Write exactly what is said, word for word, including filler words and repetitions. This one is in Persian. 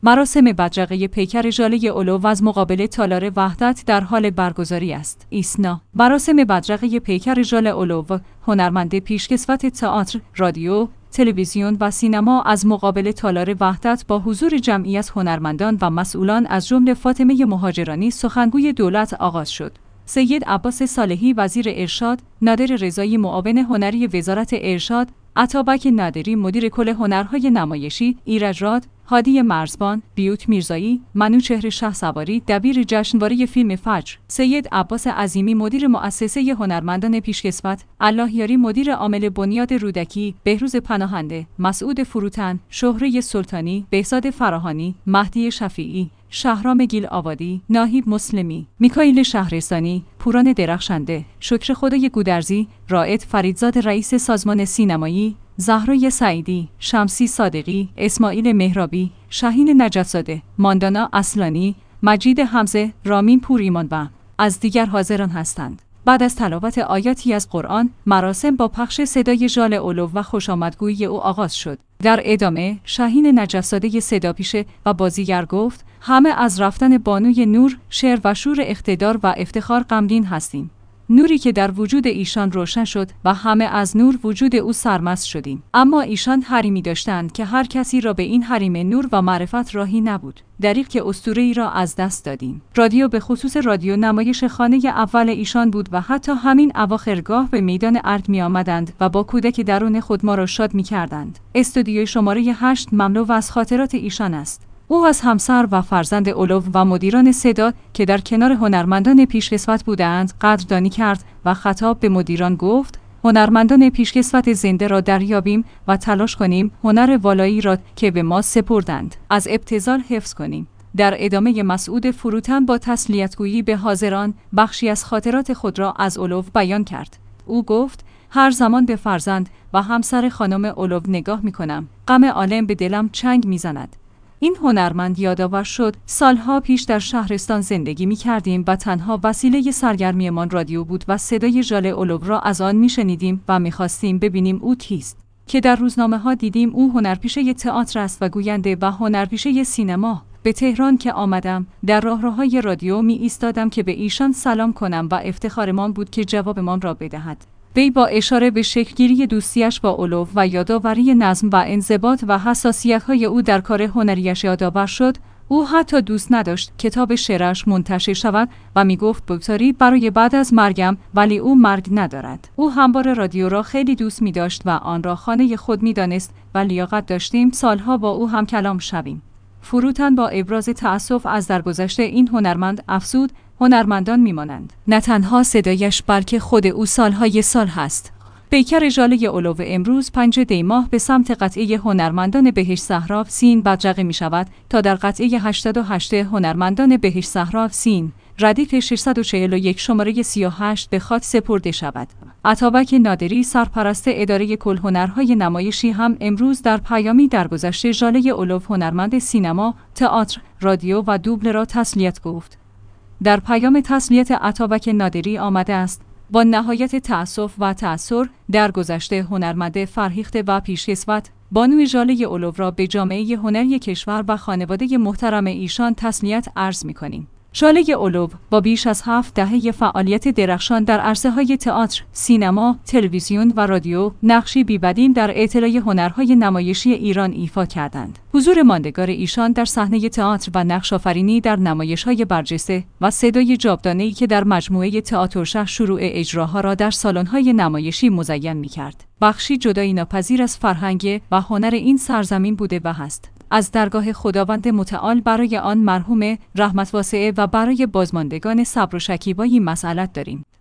مراسم بدرقه پیکر ژاله علو از مقابل تالار وحدت در حال برگزاری است. ایسنا مراسم بدرقه پیکر ژاله علو، هنرمند پیشکسوت تئاتر، رادیو، تلویزیون و سینما از مقابل تالار وحدت با حضور جمعی از هنرمندان و مسئولان از جمله فاطمه مهاجرانی سخنگوی دولت آغاز شد. سید عباس صالحی وزیر ارشاد، نادر رضایی معاون هنری وزارت ارشاد، عطابک نادری مدیر کل هنرهای نمایشی، ایرج راد، هادی مرزبان، بیوت میرزایی، منوچهر شهسواری دبیر جشنواره فیلم فجر، سید عباس عظیمی مدیر مؤسسه هنرمندان پیشکسوت، اللهیاری مدیر عامل بنیاد رودکی، بهروز پناهنده، مسعود فروتن، شهره سلطانی، بهزاد فراهانی، مهدی شفیعی، شهرام گیل آبادی، ناهید مسلمی، میکائیل شهرستانی، پوران درخشنده، شکر خدای گودرزی، رائد فریدزاد رئیس سازمان سینمایی، زهرای سعیدی، شمسی صادقی، اسماعیل مهرابی، شاهین نجف‌زاده، ماندانا اصلانی، مجید حمزه، رامین پوریمان و از دیگر حاضران هستند. بعد از تلاوت آیاتی از قرآن، مراسم با پخش صدای ژاله علو و خوشامدگویی او آغاز شد. در ادامه، شاهین نجف‌زاده صداپیشه و بازیگر گفت: همه از رفتن بانوی نور، شعر و شور اقتدار و افتخار غمگین هستیم. نوری که در وجود ایشان روشن شد و همه از نور وجود او سرمست شدیم. اما ایشان حریمی داشتند که هر کسی را به این حریم نور و معرفت راهی نبود. دریغ که اسطوره‌ای را از دست دادیم. رادیو به خصوص رادیو نمایش خانه اول ایشان بود و حتی همین اواخرگاه به میدان ارگ می آمدند و با کودک درون خود ما را شاد می کردند. استودیوی شماره هشت مملو از خاطرات ایشان است. او از همسر و فرزند علو و مدیران صدا که در کنار هنرمندان پیشکسوت بودند قدردانی کرد و خطاب به مدیران گفت: هنرمندان پیشکسوت زنده را دریابیم و تلاش کنیم هنر والایی را که به ما سپردند از ابتذال حفظ کنیم. در ادامه مسعود فروتن با تسلیت‌گویی به حاضران بخشی از خاطرات خود را از علو بیان کرد. او گفت: هر زمان به فرزند و همسر خانم علو نگاه می‌کنم، غم عالم به دلم چنگ می‌زند. این هنرمند یادآور شد سالها پیش در شهرستان زندگی می کردیم و تنها وسیله سرگرمیمان رادیو بود و صدای ژاله علو را از آن می شنیدیم و می خواستیم ببینیم او کیست. که در روزنامه ها دیدیم او هنرپیشه تئاتر است و گوینده و هنرپیشه سینما. به تهران که آمدم در راهروهای رادیو می ایستادم که به ایشان سلام کنم و افتخارمان بود که جوابمان را بدهد. وی با اشاره به شکلگیری دوستیش با علو و یادآوری نظم و انضباط و حساسیت‌های او در کار هنریش یادآور شد. او حتی دوست نداشت کتاب شعرش منتشر شود و میگفت بگذاری برای بعد از مرگم، ولی او مرگ ندارد. او همواره رادیو را خیلی دوست می داشت و آن را خانه خود می دانست و لیاقت داشتیم سالها با او هم کلام شویم. فروتن با ابراز تأسف از درگذشته این هنرمند افزود: هنرمندان میمانند، نه تنها صدایش بلکه خود او سالهای سال هست. پیکر ژاله علو امروز پنج دی ماه به سمت قطعه هنرمندان بهشت صحرا سین بدرقه می شود تا در قطعه هشتاد و هشت هنرمندان بهشت صحرا سین ردیف ششصد و چهل و یک شماره سی و هشت به خاک سپرده شود. عطابک نادری سرپرست اداره کل هنرهای نمایشی هم امروز در پیامی درگذشته ژاله علو هنرمند سینما، تئاتر، رادیو و دوبله را تسلیت گفت. در پیام تسلیت عطابک نادری آمده است: با نهایت تأسف و تأثر در گذشته هنرمند فرهیخته و پیشکسوت بانوی ژاله علو را به جامعه هنری کشور و خانواده محترم ایشان تسلیت عرض می‌کنیم. ژاله علو با بیش از هفت دهه فعالیت درخشان در عرصه‌های تئاتر، سینما، تلویزیون و رادیو نقشی بی‌بدیل در اطلاع هنرهای نمایشی ایران ایفا کردند. حضور ماندگار ایشان در صحنه تئاتر و نقش‌آفرینی در نمایش‌های برجسته و صدای جاودانه‌ای که در مجموعه تئاترشهر شروع اجراها را در سالن‌های نمایشی مزین می‌کرد، بخشی جدایی ناپذیر از فرهنگ و هنر این سرزمین بوده و هست. از درگاه خداوند متعال برای آن مرحوم رحمت واسعه و برای بازماندگان صبر و شکیبایی مسئلت داریم.